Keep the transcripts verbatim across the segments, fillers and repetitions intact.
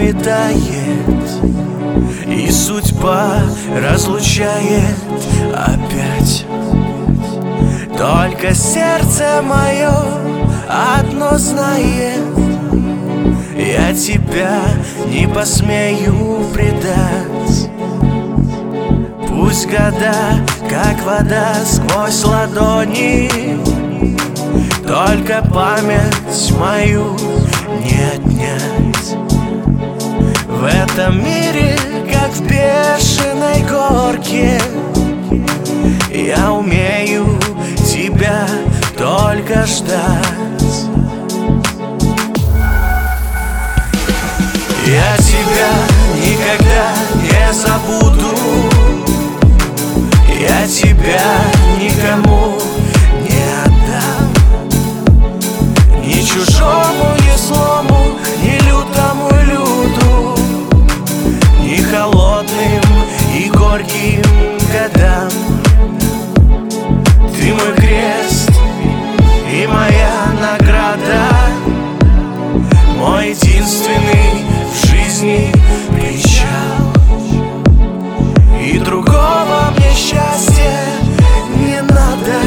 метает, и судьба разлучает опять. Только сердце мое одно знает: я тебя не посмею предать. Пусть года, как вода сквозь ладони, только память мою не отнять. В этом мире, как в бешеной горке, я умею тебя только ждать. Я тебя никогда не забуду, я тебя никому не отдам. Ни чужому, ни злому, ни лютому люду, ни холодным и горьким годам. Ты мой крест и моя награда, мой единственный в жизни причал. И другого мне счастья не надо.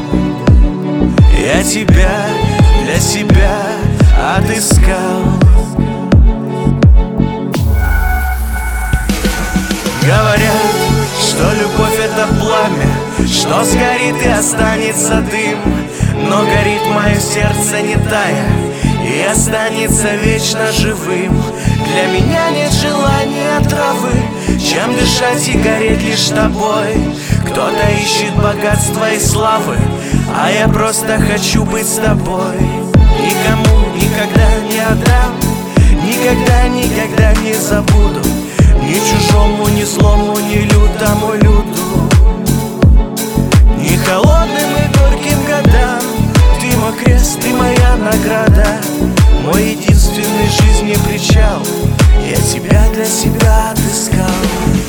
Я тебя для себя отыскал. Говорят, что любовь — это пламя, что сгорит и останется дым. Но горит мое сердце не тая и останется вечно живым. Для меня нет желания травы, чем дышать и гореть лишь тобой. Кто-то ищет богатства и славы, а я просто хочу быть с тобой. Никому никогда не отдам, никогда, никогда не забуду. Ни чужому, ни злому, ни лютому люду, ни холодным и горьким годам. Ты мой крест, ты моя награда, мой единственный в жизни причал. Я тебя для себя отыскал.